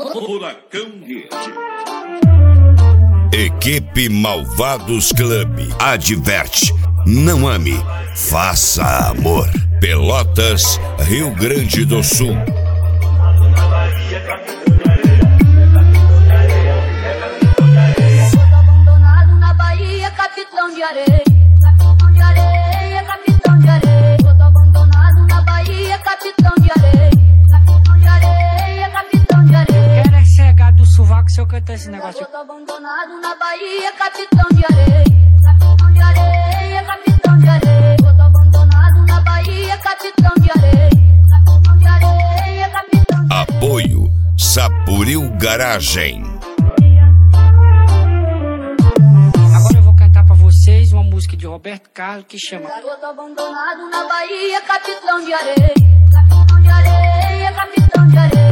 Furacão Rede. Equipe Malvados Clube adverte: não ame, faça amor. Pelotas, Rio Grande do Sul. Abandonado na Bahia, capitão de areia. Capitão de areia, capitão de areia. Todo abandonado na Bahia, capitão de areia. Capitão de areia, capitão de areia. Quero é chegar do sovaco se eu cantar esse negócio. Todo abandonado na Bahia, capitão de areia. Capitão de areia, capitão de areia. Todo abandonado na Bahia, capitão de areia. Capitão de areia, capitão de areia. Apoio Sapuril Garagem. Agora eu vou cantar pra vocês uma música de Roberto Carlos que chama Garoto abandonado na Bahia, capitão de areia. Capitão de areia, capitão de areia.